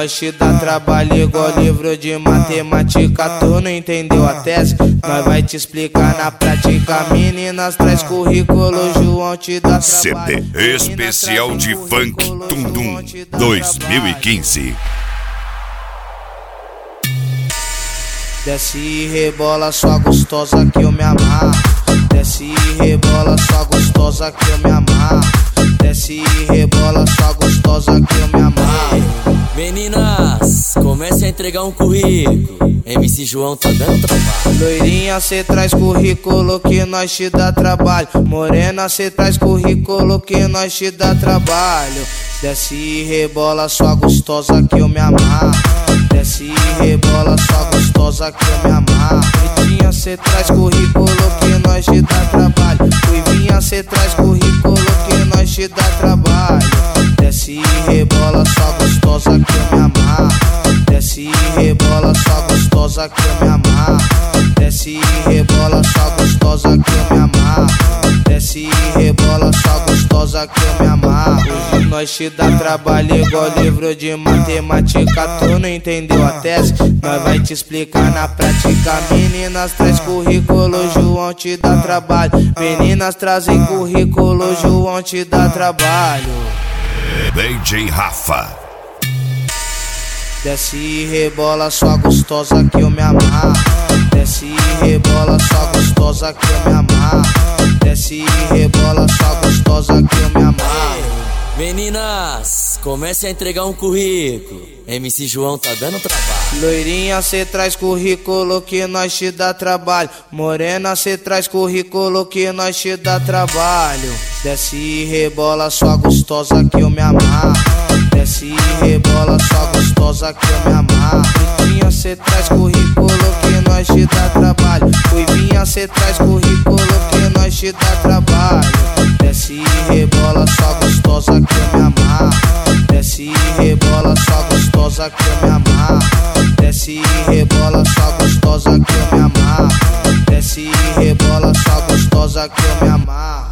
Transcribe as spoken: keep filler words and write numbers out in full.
nós te dá trabalho igual livro de matemática. Tu não entendeu a tese? Nós vai te explicar na prática. Meninas traz currículo, João te dá trabalho. C D especial de funk Tundum dois mil e quinze. Desce e rebola, só gostosa que eu me amarro. Desce e rebola, só gostosa que eu me amarro. Desce e rebola, só gostosa que eu me amarro. Meninas, comece a entregar um currículo. M C João tá dando trabalho. Loirinha, cê traz currículo que nós te dá trabalho. Morena, cê traz currículo que nós te dá trabalho. Desce e rebola, só gostosa que eu me amarro. Desce e rebola, só gostosa que eu me amarro. Pretinha, cê traz currículo que nós te dá trabalho. Ruivinha, cê traz currículo que nós te dá trabalho. Desce e rebola, só gostosa que eu me amarro. Desce e rebola, só gostosa que eu me amarro. Desce e rebola, só gostosa que eu me amarro. Desce e rebola, só gostosa que eu me amarro. Hoje nós te dá trabalho igual livro de matemática. Tu não entendeu a tese? Nós vai te explicar na prática. Meninas traz currículo, João te dá trabalho. Meninas trazem currículo, João te dá trabalho. D J Rafa. Desce e rebola, só gostosa que eu me amarro. Desce e rebola, só gostosa que eu me amarro. Desce e rebola, só gostosa que eu me amarro. Meninas, comece a entregar um currículo. M C João tá dando trabalho. Loirinha, cê traz currículo que nós te dá trabalho. Morena, cê traz currículo que nós te dá trabalho. Desce e rebola, só gostosa que eu me amarro. Desce e rebola, só gostosa que eu me amarro. Pretinha, cê traz currículo que nós te dá trabalho. Ruivinha, cê traz currículo que nós te dá trabalho. Desce e rebola, só gostosa que eu me amarro. Desce e rebola, só gostosa que eu me amarro. Desce e rebola, só gostosa que eu me amarro. Desce e rebola, só gostosa que eu me amarro.